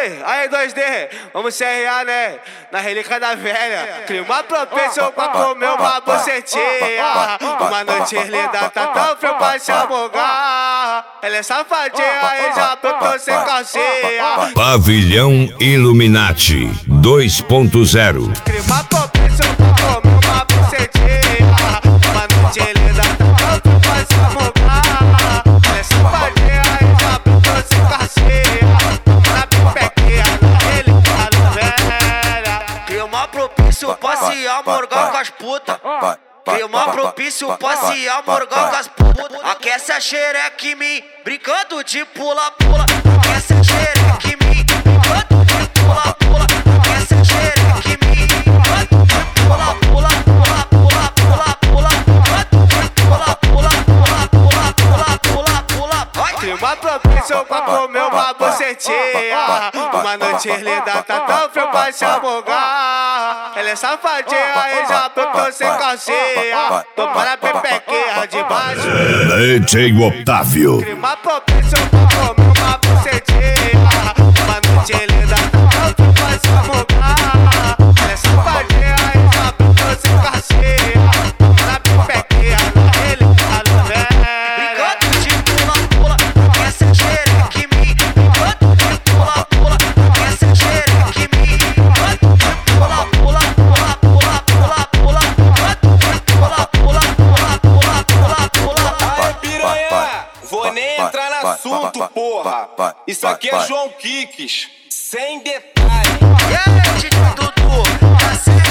aí 2D, vamos CRA, né? Na relíquia da velha. Clima propício pra comer uma bucetinha. Uma noite linda, tá tão frio pra se afogar. Ela é safadinha e já brotou sem calcinha. Pavilhão Illuminati 2.0. Clima propício pra comer uma bucetinha. Uma noite linda, tá tão frio pra se afogar. Ela é safadinha e já brotou sem calcinha. Na pipequinha, na relíquia da velha. Clima propício pra se amorgar com as putas. Clima propício pra se amorgar com as putas. Aquece a xereca em mim, brincando de pula-pula. Aquece a xereca em mim, brincando de pula-pula. Aquece a xereca em mim, brincando de pula-pula. Pula-pula. Clima propício pra comer uma bucetinha. Uma noite linda, tá tão frio pra se afogar. Ela é safadinha e já brotou sem calcinha. Tô para a pepequinha de baixo. DJ Otávio. Clima propício pra comer uma bucetinha. Uma noite linda, tá tão frio pra se afogar. Ela é safadinha e já brotou sem calcinha. Tô para a pepequinha, na relíquia da velha. Brincando de pula-pula, aquece a xereca em mim. Brincando de pula-pula, aquece a xereca em mim. Brincando de pula-pula. Aí, piranha, vou nem entrar no assunto, porra. Isso aqui é João Kicks, sem detalhe. E aí, Dudu, tá certo?